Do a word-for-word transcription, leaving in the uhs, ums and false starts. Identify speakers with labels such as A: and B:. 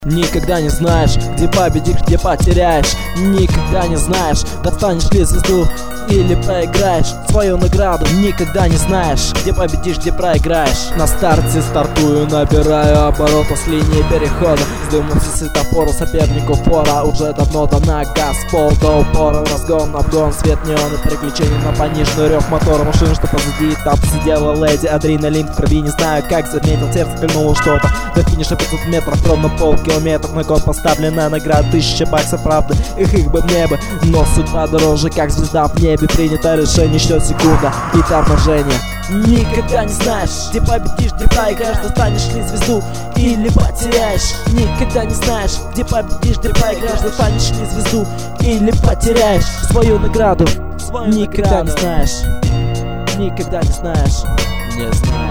A: Никогда не знаешь, где победишь, где потеряешь. Никогда не знаешь, достанешь ли звезду или проиграешь свою награду. Никогда не знаешь, где победишь, где проиграешь. На старте стартую, набираю обороты с линии перехода. Сдвинув все светофоры, сопернику фора уже давно дана газ, пол до упора. Разгон, обгон, свет неона, приключения на пониженный рев мотора машины, что позади. Там сидела леди, адреналин в крови, не знаю как заметил, сердце кольнуло что-то. До финиша пятьсот метров, ровно полкилометра. На год поставлена награда тысяча баксов, правда, их их бы мне бы. Но судьба дороже, как звезда в небе. Принято решение, счет секунда и торможение. Никогда не знаешь, где победишь, где проиграешь, достанешь ли звезду или потеряешь. Никогда не знаешь, где победишь, где проиграешь, достанешь ли звезду или потеряешь свою награду. Свою Никогда награду. не знаешь, никогда не знаешь, не знаешь.